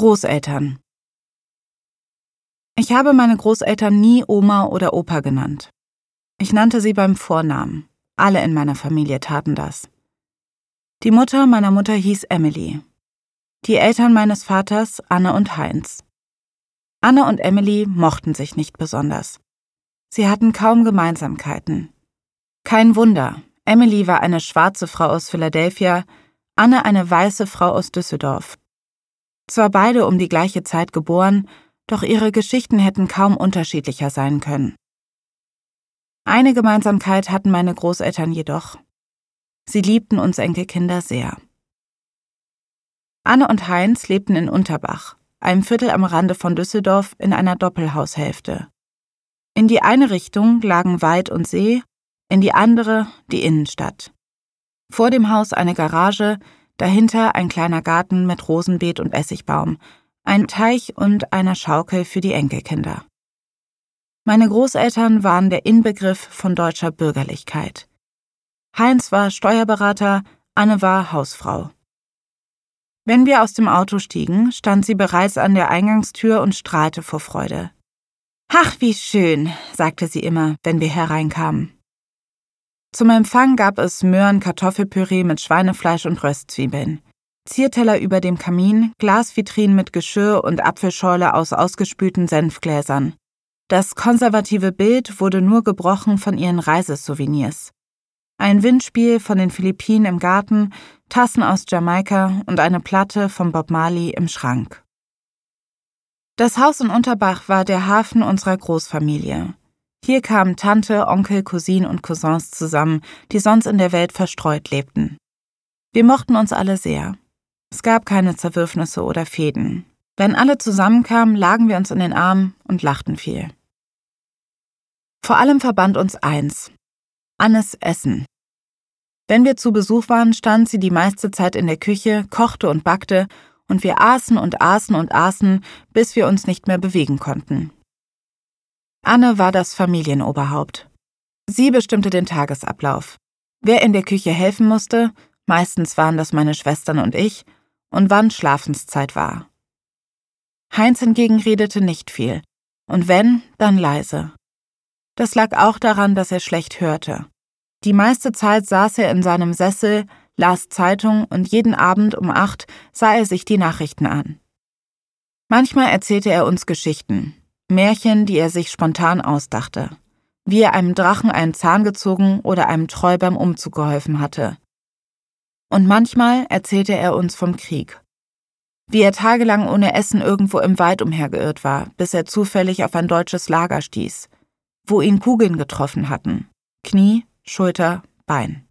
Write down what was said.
Großeltern. Ich habe meine Großeltern nie Oma oder Opa genannt. Ich nannte sie beim Vornamen. Alle in meiner Familie taten das. Die Mutter meiner Mutter hieß Emily. Die Eltern meines Vaters Anne und Heinz. Anne und Emily mochten sich nicht besonders. Sie hatten kaum Gemeinsamkeiten. Kein Wunder, Emily war eine schwarze Frau aus Philadelphia, Anne eine weiße Frau aus Düsseldorf. Zwar beide um die gleiche Zeit geboren, doch ihre Geschichten hätten kaum unterschiedlicher sein können. Eine Gemeinsamkeit hatten meine Großeltern jedoch. Sie liebten uns Enkelkinder sehr. Anne und Heinz lebten in Unterbach, einem Viertel am Rande von Düsseldorf, in einer Doppelhaushälfte. In die eine Richtung lagen Wald und See, in die andere die Innenstadt. Vor dem Haus eine Garage, dahinter ein kleiner Garten mit Rosenbeet und Essigbaum, ein Teich und einer Schaukel für die Enkelkinder. Meine Großeltern waren der Inbegriff von deutscher Bürgerlichkeit. Heinz war Steuerberater, Anne war Hausfrau. Wenn wir aus dem Auto stiegen, stand sie bereits an der Eingangstür und strahlte vor Freude. »Ach, wie schön«, sagte sie immer, wenn wir hereinkamen. Zum Empfang gab es Möhren-Kartoffelpüree mit Schweinefleisch und Röstzwiebeln, Zierteller über dem Kamin, Glasvitrinen mit Geschirr und Apfelschorle aus ausgespülten Senfgläsern. Das konservative Bild wurde nur gebrochen von ihren Reisesouvenirs. Ein Windspiel von den Philippinen im Garten, Tassen aus Jamaika und eine Platte von Bob Marley im Schrank. Das Haus in Unterbach war der Hafen unserer Großfamilie. Hier kamen Tante, Onkel, Cousinen und Cousins zusammen, die sonst in der Welt verstreut lebten. Wir mochten uns alle sehr. Es gab keine Zerwürfnisse oder Fehden. Wenn alle zusammenkamen, lagen wir uns in den Armen und lachten viel. Vor allem verband uns eins: Annes Essen. Wenn wir zu Besuch waren, stand sie die meiste Zeit in der Küche, kochte und backte, und wir aßen und aßen und aßen, bis wir uns nicht mehr bewegen konnten. Anne war das Familienoberhaupt. Sie bestimmte den Tagesablauf. Wer in der Küche helfen musste, meistens waren das meine Schwestern und ich, und wann Schlafenszeit war. Heinz hingegen redete nicht viel, und wenn, dann leise. Das lag auch daran, dass er schlecht hörte. Die meiste Zeit saß er in seinem Sessel, las Zeitung und jeden Abend um 8 sah er sich die Nachrichten an. Manchmal erzählte er uns Geschichten, Märchen, die er sich spontan ausdachte, wie er einem Drachen einen Zahn gezogen oder einem Troll beim Umzug geholfen hatte. Und manchmal erzählte er uns vom Krieg, wie er tagelang ohne Essen irgendwo im Wald umhergeirrt war, bis er zufällig auf ein deutsches Lager stieß, wo ihn Kugeln getroffen hatten, Knie, Schulter, Bein.